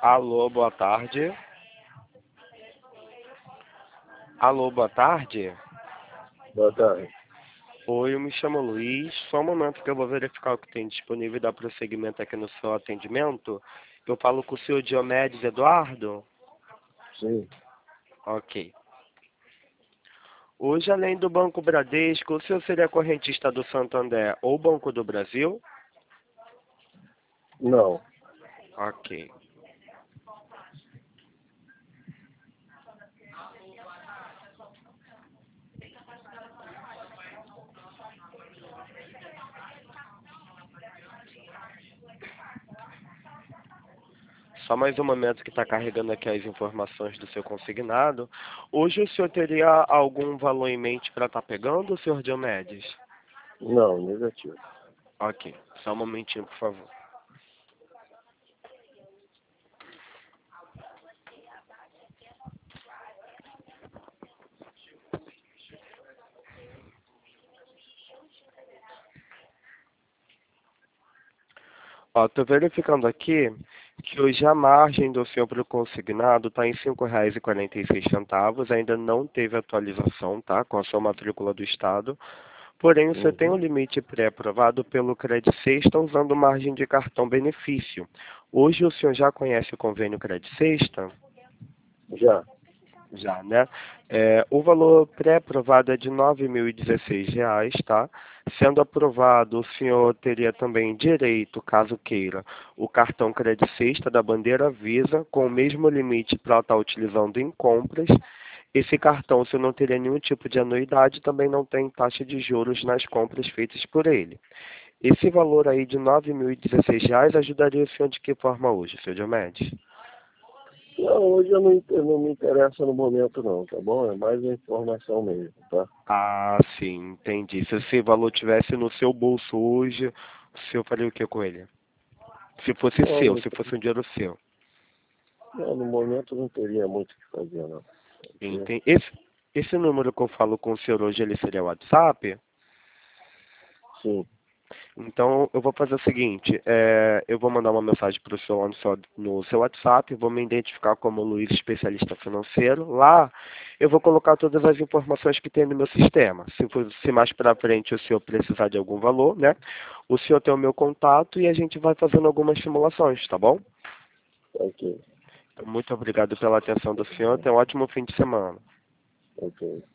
Alô, boa tarde. Alô, boa tarde. Boa tarde. Oi, eu me chamo Luiz. Só um momento que eu vou verificar o que tem disponível e dar prosseguimento aqui no seu atendimento. Eu falo com o senhor Diomedes Eduardo? Sim. Ok. Hoje, além do Banco Bradesco, o senhor seria correntista do Santander ou Banco do Brasil? Não. Ok. Só mais um momento que está carregando aqui as informações do seu consignado. Hoje o senhor teria algum valor em mente para estar pegando, senhor Diomedes? Não, negativo. Ok. Só um momentinho, por favor. Ó, tô verificando aqui que hoje a margem do senhor para o consignado está em R$ 5,46. Ainda não teve atualização, tá? Com a sua matrícula do Estado. Porém, o senhor tem um Uhum. limite pré-aprovado pelo Credit Sexta usando margem de cartão benefício. Hoje o senhor já conhece o convênio Credit Sexta? Já. Já, né? O valor pré-aprovado é de R$ 9.016, tá? Sendo aprovado, o senhor teria também direito, caso queira, o cartão Credit Sexta da bandeira Visa, com o mesmo limite para estar utilizando em compras. Esse cartão, o senhor não teria nenhum tipo de anuidade, também não tem taxa de juros nas compras feitas por ele. Esse valor aí de R$ 9.016 ajudaria o senhor de que forma hoje, senhor Diomedes? Não, hoje eu não me interessa no momento não, tá bom? É mais uma informação mesmo, tá? Ah, sim, entendi. Se esse valor tivesse no seu bolso hoje, o senhor faria o que com ele? Se fosse Não, seu, se fosse um dinheiro seu. no momento não teria muito o que fazer, não. Ok? Entendi. Esse número que eu falo com o senhor hoje, ele seria o WhatsApp? Sim. Então, eu vou fazer o seguinte, eu vou mandar uma mensagem para o senhor lá no seu WhatsApp, vou me identificar como Luiz, especialista financeiro. Lá, eu vou colocar todas as informações que tem no meu sistema. Se mais para frente o senhor precisar de algum valor, né? O senhor tem o meu contato e a gente vai fazendo algumas simulações, tá bom? Ok. Muito obrigado pela atenção do senhor. Tenha um ótimo fim de semana. Ok.